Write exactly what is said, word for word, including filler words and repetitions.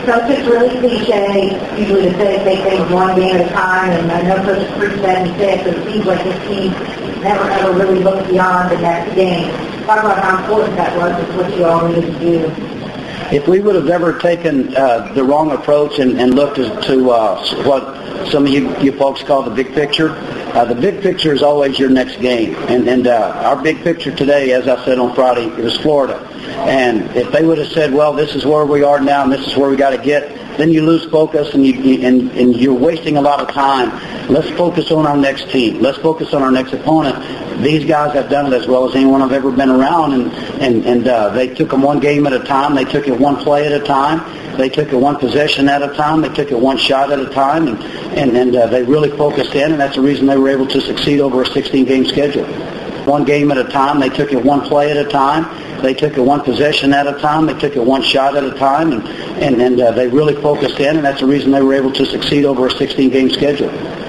Coach, it's really cliche usually to say they take one game at a time, and I know Coach Freak said and said, but it seems like this team never ever really looked beyond the next game. Talk about how important that was with what you all needed to do. If we would have ever taken uh, the wrong approach and, and looked as to uh, what some of you, you folks call the big picture, uh, the big picture is always your next game. And, and uh, our big picture today, as I said on Friday, it was Florida. And if they would have said, well, this is where we are now and this is where we got to get, then you lose focus and, you, and, and you're wasting a lot of time. Let's focus on our next team. Let's focus on our next opponent. These guys have done it as well as anyone I've ever been around, and, and, and uh, they took them one game at a time. They took it one play at a time. They took it one possession at a time. They took it one shot at a time, and, and, and uh, they really focused in, and that's the reason they were able to succeed over a sixteen-game schedule. One game at a time. They took it one play at a time. They took it one possession at a time. They took it one shot at a time, and, and, and uh, they really focused in, and that's the reason they were able to succeed over a sixteen-game schedule.